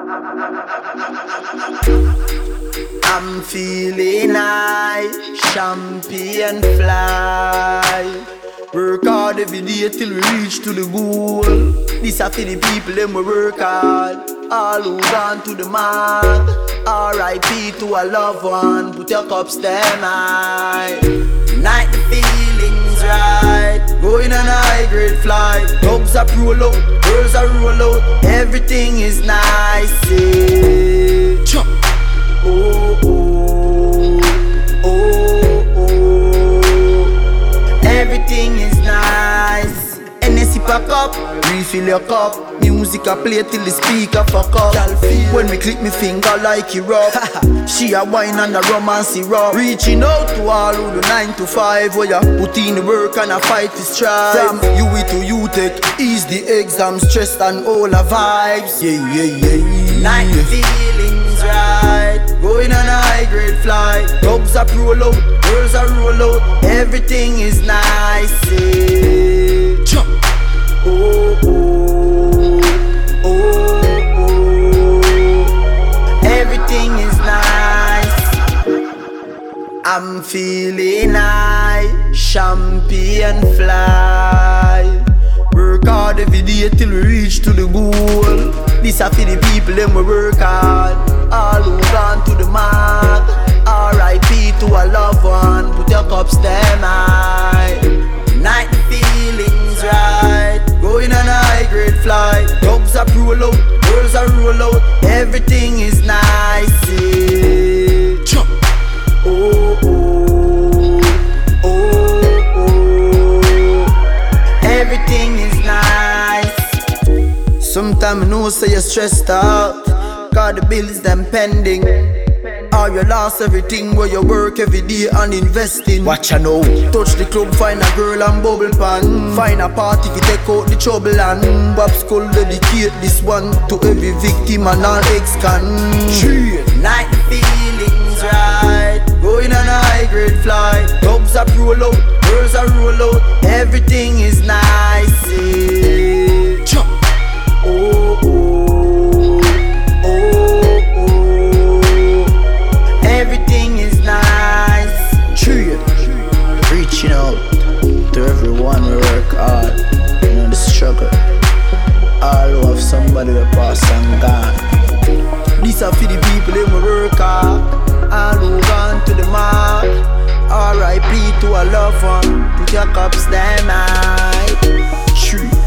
I'm feeling high, champion fly. Work hard every day till we reach to the goal. This are for the people them we work hard. All who gone to the mark. R.I.P. to a loved one. Put your cups them high. Tonight the feeling's right. Going on a high grade flight. Dogs are roll out, girls are roll out. Everything is nice. Yeah. Oh, oh, oh, oh. Everything is nice. NSC pack up, refill your cup. Music I play till the speaker fuck up. When we click me finger like it rough. She a wine and a romance syrup. Reaching out to all who do 9 to 5. Where you put in the work and a fight the strife. From UE to UTech, ease the exam stress and all the vibes. Yeah, yeah, yeah. Night feelings right. Going on a high grade flight. Dogs are roll out, girls are roll out. Everything is nice. Yeah. Oh, oh, oh, oh. Everything is nice. I'm feeling high, champion fly. Work hard every day till we reach to the goal. This are for the people them we work hard. All who gone to the mark. R.I.P. to a loved one. Put your cups them high. Night feelings right. Going on a high grade flight. Dogs are roll out, girls are roll out. Everything is nice. Yeah. Oh, oh, oh, oh. Everything is nice. Sometimes I know say you're stressed out. Cause the bills them pending. Or you lost everything where you work every day and investing. Watch ya know. Touch the club, find a girl and bubble pan. Find a party to take out the trouble and Bob Skull dedicate this one to every victim and all ex-con. Night feelings right. Going on a high grade flight. Dogs are roll out, girls are roll out. Everything is nice. Yeah. Oh, oh, oh, oh. Everything is nice. True. Reaching out to everyone who work hard. You know the struggle. All who have somebody who pass and gone. These are for the people who work hard. All who gone to the mark. R.I.P. to a loved one. Put your cups them high. True.